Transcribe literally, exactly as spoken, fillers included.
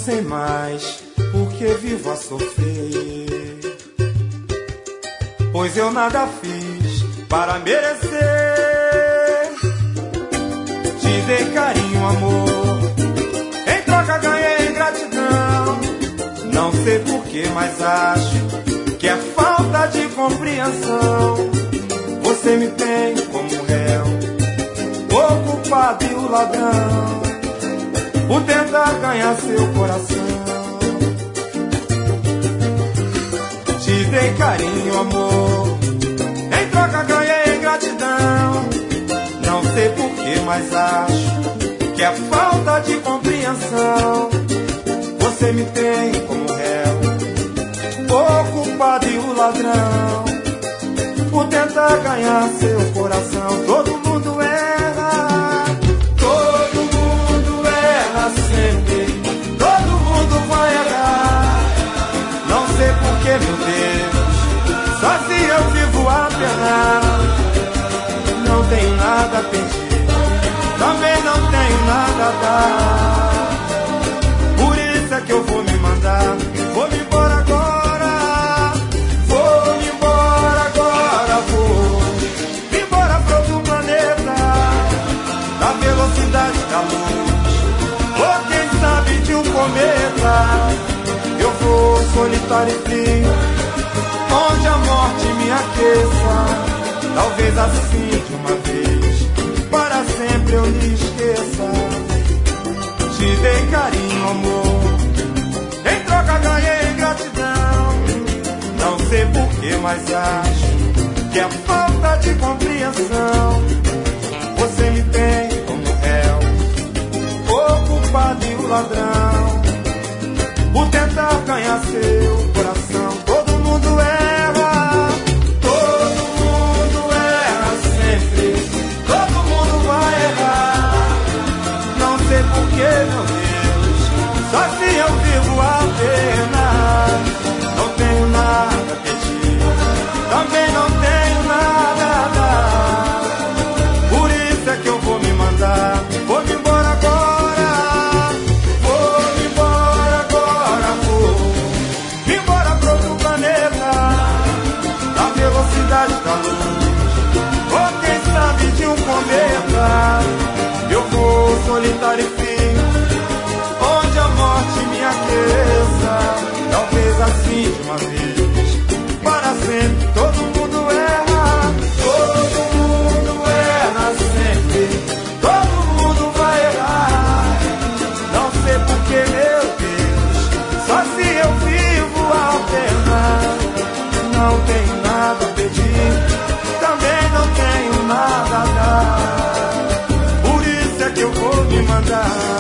sei mais porque vivo a sofrer, pois eu nada fiz para merecer. Te dei carinho, amor, em troca ganhei gratidão. Não sei porquê, mas acho que é falta de compreensão. Você me tem como réu, o culpado e o ladrão, por tentar ganhar seu coração. Te dei carinho, amor, em troca ganhei gratidão. Não sei porquê, mas acho que é falta de compreensão. Você me tem como réu, o culpado e o ladrão, por tentar ganhar seu coração. Todo mundo erra, todo mundo erra sempre, todo mundo vai errar. Não sei porquê, meu Deus, sozinho eu vivo a penar. Não tenho nada a pedir, também não tenho nada a dar. Por isso é que eu vou me mandar, vou me embora agora. Vou me embora agora, vou me embora pra outro planeta, na velocidade da luz, ou quem sabe de um cometa. Eu vou solitário e frio, onde a morte me aqueça. Talvez assim de uma vez, para sempre eu lhe esqueça. Te dei carinho, amor, em troca ganhei gratidão. Não sei porquê, mas acho que é falta de compreensão. Você me tem como réu, o culpado e o ladrão, por tentar ganhar seu coração. Todo mundo erra, todo mundo erra sempre, todo mundo vai errar. Não sei porquê, meu Deus, só assim eu vivo a pena. Não tenho nada a pedir, também não tenho nada a dar. Por isso é que eu vou me mandar, vou me embora agora. Vou me embora agora, vou me embora pra outro planeta, na velocidade da luz, ou quem sabe de um cometa. Eu vou solitário e frio, onde a morte me aqueça. Talvez assim de uma vez, para sempre. Todo mundo erra, todo mundo erra sempre, todo mundo vai errar. Não sei porquê, meu Deus, só se eu vivo a pena. Não tenho nada a pedir, também não tenho nada a dar. Por isso é que eu vou me mandar.